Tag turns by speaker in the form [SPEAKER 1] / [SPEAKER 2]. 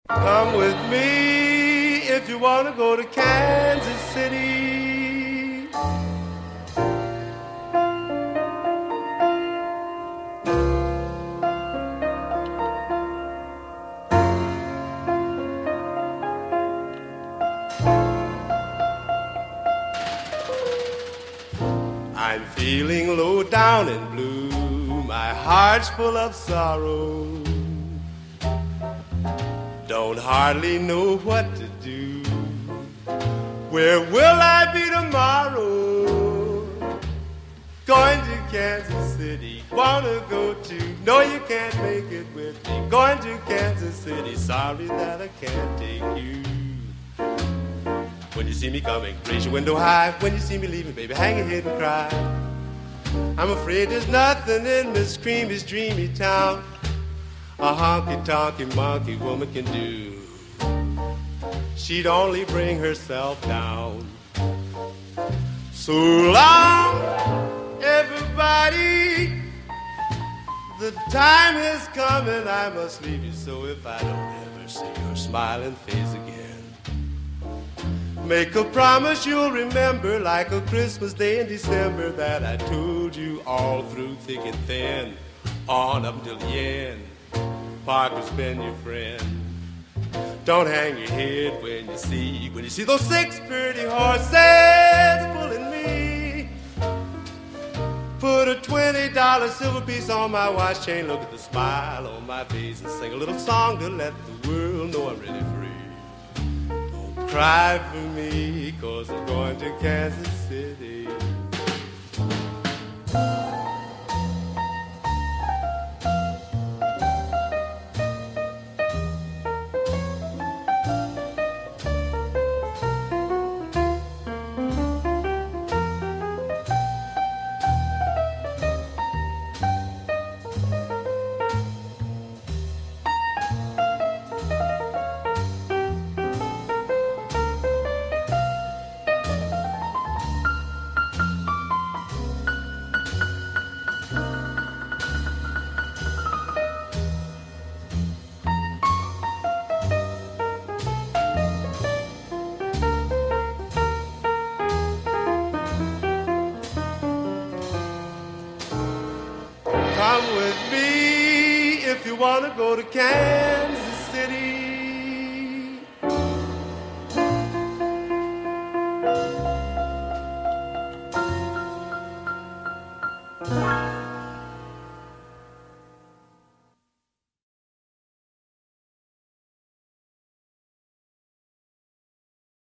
[SPEAKER 1] Come with me if you want to go to Kansas City. I'm feeling low down and blue. My heart's full of sorrow. Don't hardly know what to do. Where will I be tomorrow? Going to Kansas City. Wanna go to? No, you can't make it with me. Going to Kansas City. Sorry that I can't take you. When you see me coming, raise your window high. When you see me leaving, baby, hang your head and cry. I'm afraid there's nothing in Miss Creamy's dreamy town a honky-tonky monkey woman can do. She'd only bring herself down. So long, everybody. The time is coming, I must leave you. So if I don't ever see your smiling face again, make a promise you'll remember, like a Christmas day in December, that I told you all through thick and thin, on up till the end. Parker's been your friend. Don't hang your head when you see those 6 pretty horses pulling me. Put a $20 silver piece on my watch chain, look at the smile on my face, and sing a little song to let the world know I'm really free. Don't cry for me, 'cause I'm going to Kansas City. Come with me if you want to go to Kansas